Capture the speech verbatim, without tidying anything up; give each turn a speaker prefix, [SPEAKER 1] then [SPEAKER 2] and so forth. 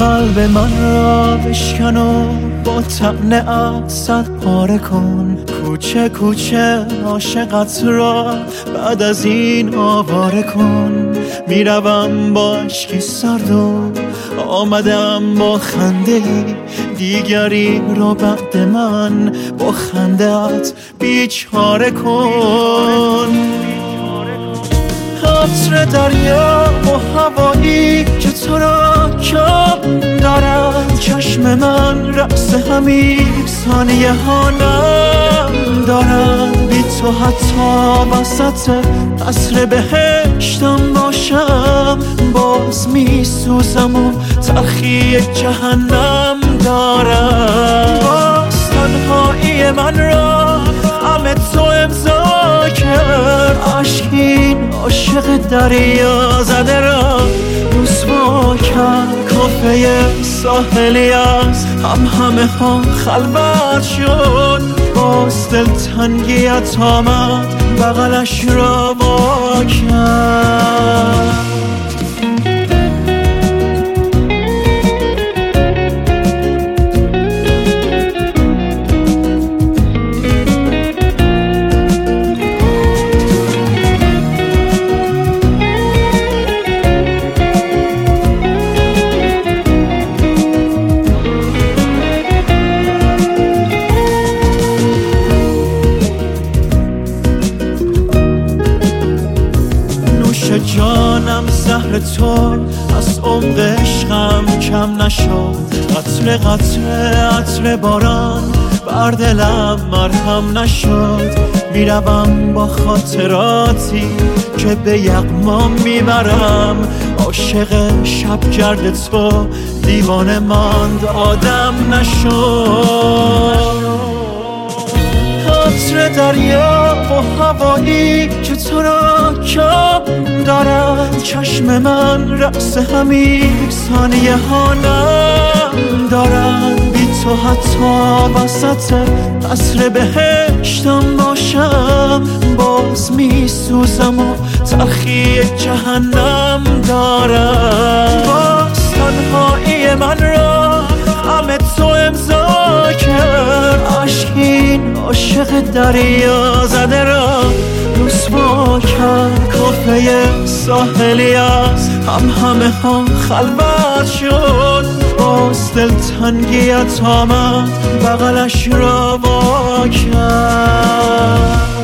[SPEAKER 1] قلب من را بشکن و با طعنه عسل پاره کن. کوچه کوچه عاشقت را بعد از این آواره کن. میروم با اشکی سرد و آمدم با خنده ای دیگری رو بعد من با خنده‌ات بیچاره کن. عطر دریا و هوایی که تو را کم دارد، چشم من رقص همین ثانیه ها نم دارد. بی تو حتی وسط قصر بهشتم باشم باز می سوزم و تلخی جهنم دارد. باز تنهایی من را همه تو امضا کرد. عشقین عاشق دریا زده را رسوا کرد. کافه ساحلی از هم همه ها خلوت شد. باز دلتنگیت آمد بغلش را وا کرد. جانم زهر تو از عمق عشقم کم نشد. قطره قطره عطر باران بر دلم مرهم نشد. میروم با خاطراتی که به یغما میبرم. عاشق شبگرد تو دیوانه ماند آدم نشد. عطر دریا و هوایی که تو را کم دارد، چشم من رقص همین ثانیه ها نم دارد. بی تو حتی وسط قصر بهشتم باشم باز می سوزم و تلخی جهنم دارد. باز تنهایی من را همه تو امضا کرد. عشقین عاشق دریا زده را رسوا کرد. کافه ساحلی از هم همه ها خلوت شد. باز دلتنگیت آمد بغلش را وا کرد.